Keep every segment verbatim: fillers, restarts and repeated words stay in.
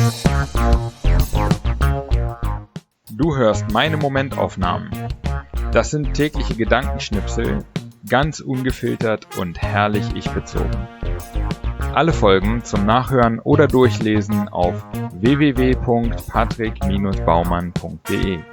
Du hörst meine Momentaufnahmen. Das sind tägliche Gedankenschnipsel, ganz ungefiltert und herrlich ich-bezogen. Alle Folgen zum Nachhören oder Durchlesen auf w w w punkt patrick Bindestrich baumann punkt d e.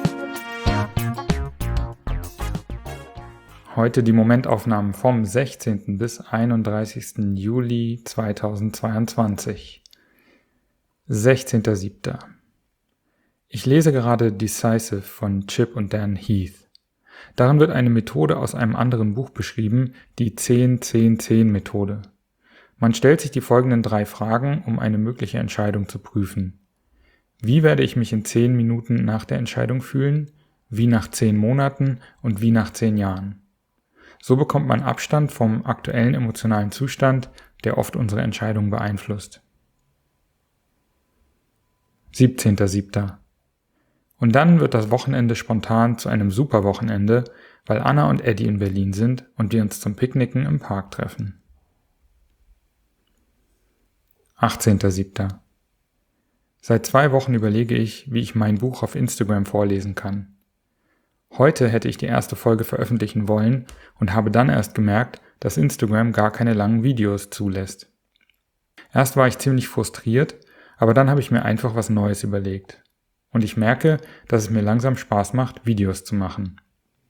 Heute die Momentaufnahmen vom sechzehnten bis einunddreißigsten Juli zweitausendzweiundzwanzig. sechzehnter siebter Ich lese gerade Decisive von Chip und Dan Heath. Darin wird eine Methode aus einem anderen Buch beschrieben, die zehn zehn zehn Methode. Man stellt sich die folgenden drei Fragen, um eine mögliche Entscheidung zu prüfen. Wie werde ich mich in zehn Minuten nach der Entscheidung fühlen? Wie nach zehn Monaten und wie nach zehn Jahren? So bekommt man Abstand vom aktuellen emotionalen Zustand, der oft unsere Entscheidung beeinflusst. siebzehnter siebter Und dann wird das Wochenende spontan zu einem super Wochenende, weil Anna und Eddie in Berlin sind und wir uns zum Picknicken im Park treffen. achtzehnter siebter Seit zwei Wochen überlege ich, wie ich mein Buch auf Instagram vorlesen kann. Heute hätte ich die erste Folge veröffentlichen wollen und habe dann erst gemerkt, dass Instagram gar keine langen Videos zulässt. Erst war ich ziemlich frustriert, aber dann habe ich mir einfach was Neues überlegt. Und ich merke, dass es mir langsam Spaß macht, Videos zu machen.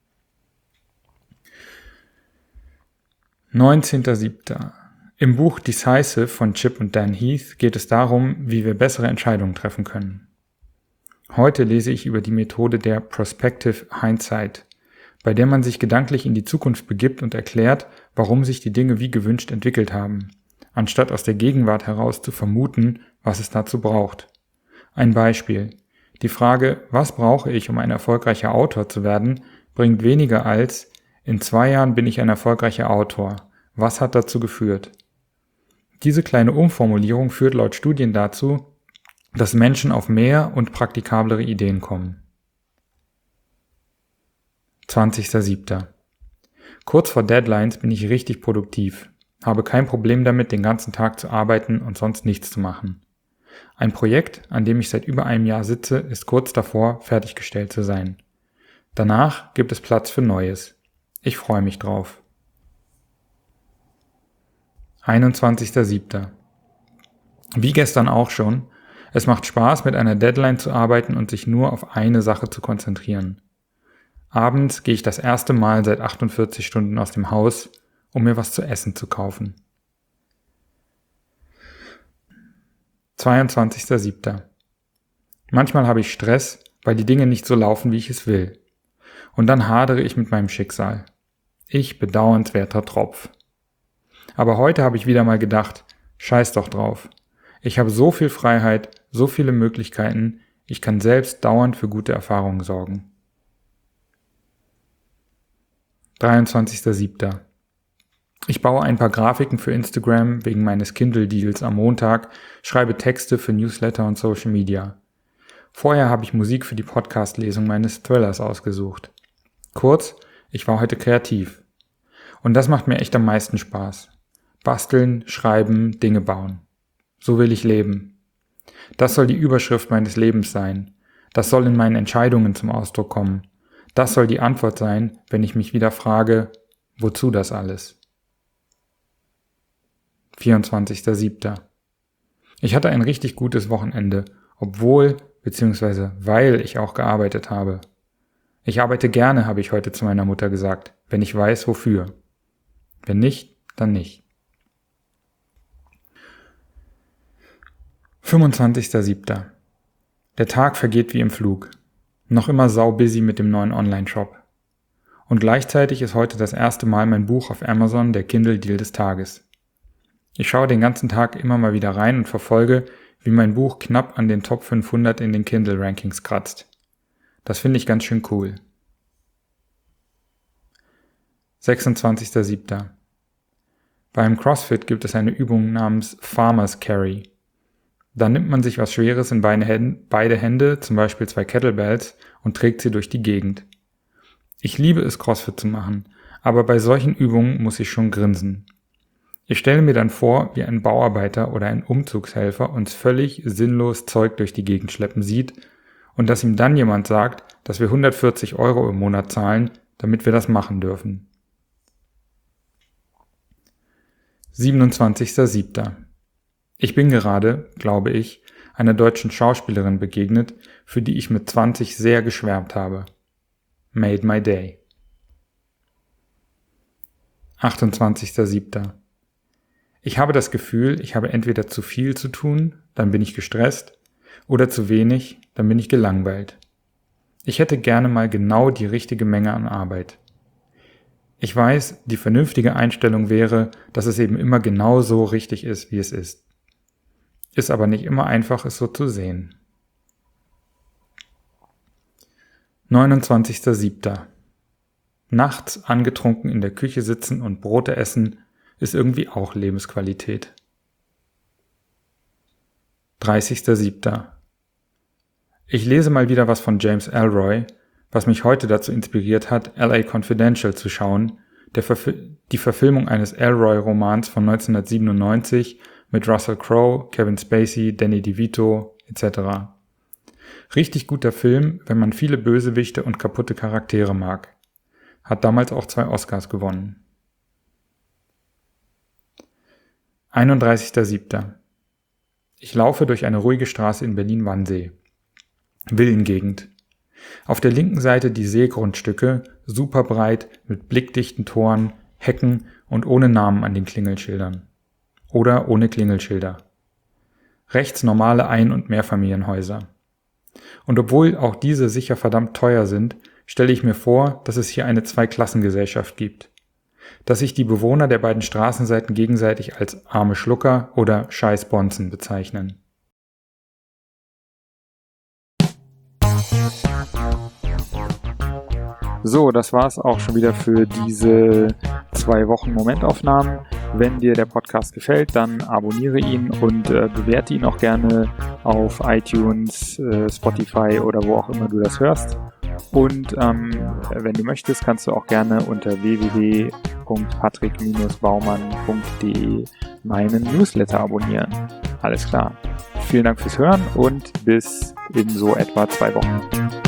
neunzehnter siebter Im Buch Decisive von Chip und Dan Heath geht es darum, wie wir bessere Entscheidungen treffen können. Heute lese ich über die Methode der Prospective Hindsight, bei der man sich gedanklich in die Zukunft begibt und erklärt, warum sich die Dinge wie gewünscht entwickelt haben, anstatt aus der Gegenwart heraus zu vermuten, was es dazu braucht. Ein Beispiel. Die Frage, was brauche ich, um ein erfolgreicher Autor zu werden, bringt weniger als, in zwei Jahren bin ich ein erfolgreicher Autor. Was hat dazu geführt? Diese kleine Umformulierung führt laut Studien dazu, dass Menschen auf mehr und praktikablere Ideen kommen. zwanzigster siebter Kurz vor Deadlines bin ich richtig produktiv, habe kein Problem damit, den ganzen Tag zu arbeiten und sonst nichts zu machen. Ein Projekt, an dem ich seit über einem Jahr sitze, ist kurz davor, fertiggestellt zu sein. Danach gibt es Platz für Neues. Ich freue mich drauf. einundzwanzigster siebter Wie gestern auch schon, es macht Spaß, mit einer Deadline zu arbeiten und sich nur auf eine Sache zu konzentrieren. Abends gehe ich das erste Mal seit achtundvierzig Stunden aus dem Haus, um mir was zu essen zu kaufen. zweiundzwanzigster siebter Manchmal habe ich Stress, weil die Dinge nicht so laufen, wie ich es will. Und dann hadere ich mit meinem Schicksal. Ich bedauernswerter Tropf. Aber heute habe ich wieder mal gedacht, scheiß doch drauf. Ich habe so viel Freiheit, so viele Möglichkeiten, ich kann selbst dauernd für gute Erfahrungen sorgen. dreiundzwanzigster siebter Ich baue ein paar Grafiken für Instagram wegen meines Kindle-Deals am Montag, schreibe Texte für Newsletter und Social Media. Vorher habe ich Musik für die Podcast-Lesung meines Thrillers ausgesucht. Kurz, ich war heute kreativ. Und das macht mir echt am meisten Spaß. Basteln, schreiben, Dinge bauen. So will ich leben. Das soll die Überschrift meines Lebens sein. Das soll in meinen Entscheidungen zum Ausdruck kommen. Das soll die Antwort sein, wenn ich mich wieder frage, wozu das alles? vierundzwanzigster siebter Ich hatte ein richtig gutes Wochenende, obwohl bzw. weil ich auch gearbeitet habe. Ich arbeite gerne, habe ich heute zu meiner Mutter gesagt, wenn ich weiß, wofür. Wenn nicht, dann nicht. fünfundzwanzigster siebter Der Tag vergeht wie im Flug. Noch immer sau busy mit dem neuen Online-Shop. Und gleichzeitig ist heute das erste Mal mein Buch auf Amazon der Kindle-Deal des Tages. Ich schaue den ganzen Tag immer mal wieder rein und verfolge, wie mein Buch knapp an den Top fünfhundert in den Kindle-Rankings kratzt. Das finde ich ganz schön cool. sechsundzwanzigster siebter Beim CrossFit gibt es eine Übung namens Farmer's Carry. Da nimmt man sich was Schweres in beide Hände, zum Beispiel zwei Kettlebells, und trägt sie durch die Gegend. Ich liebe es, CrossFit zu machen, aber bei solchen Übungen muss ich schon grinsen. Ich stelle mir dann vor, wie ein Bauarbeiter oder ein Umzugshelfer uns völlig sinnlos Zeug durch die Gegend schleppen sieht und dass ihm dann jemand sagt, dass wir hundertvierzig Euro im Monat zahlen, damit wir das machen dürfen. siebenundzwanzigster siebter Ich bin gerade, glaube ich, einer deutschen Schauspielerin begegnet, für die ich mit zwanzig sehr geschwärmt habe. Made my day. achtundzwanzigster siebter Ich habe das Gefühl, ich habe entweder zu viel zu tun, dann bin ich gestresst, oder zu wenig, dann bin ich gelangweilt. Ich hätte gerne mal genau die richtige Menge an Arbeit. Ich weiß, die vernünftige Einstellung wäre, dass es eben immer genau so richtig ist, wie es ist. Ist aber nicht immer einfach, es so zu sehen. neunundzwanzigster siebter Nachts angetrunken in der Küche sitzen und Brote essen ist irgendwie auch Lebensqualität. dreißigster siebter Ich lese mal wieder was von James Ellroy, was mich heute dazu inspiriert hat, L A Confidential zu schauen, der Verfi- die Verfilmung eines Ellroy-Romans von neunzehnhundertsiebenundneunzig mit Russell Crowe, Kevin Spacey, Danny DeVito et cetera. Richtig guter Film, wenn man viele Bösewichte und kaputte Charaktere mag. Hat damals auch zwei Oscars gewonnen. einunddreißigster siebter Ich laufe durch eine ruhige Straße in Berlin-Wannsee. Villengegend. Auf der linken Seite die Seegrundstücke, super breit, mit blickdichten Toren, Hecken und ohne Namen an den Klingelschildern. Oder ohne Klingelschilder. Rechts normale Ein- und Mehrfamilienhäuser. Und obwohl auch diese sicher verdammt teuer sind, stelle ich mir vor, dass es hier eine Zweiklassengesellschaft gibt. Dass sich die Bewohner der beiden Straßenseiten gegenseitig als arme Schlucker oder Scheiß Bonzen bezeichnen. So, das war's auch schon wieder für diese zwei Wochen Momentaufnahmen. Wenn dir der Podcast gefällt, dann abonniere ihn und äh, bewerte ihn auch gerne auf iTunes, äh, Spotify oder wo auch immer du das hörst. Und ähm, wenn du möchtest, kannst du auch gerne unter w w w punkt patrick baumann punkt d e meinen Newsletter abonnieren. Alles klar. Vielen Dank fürs Hören und bis in so etwa zwei Wochen.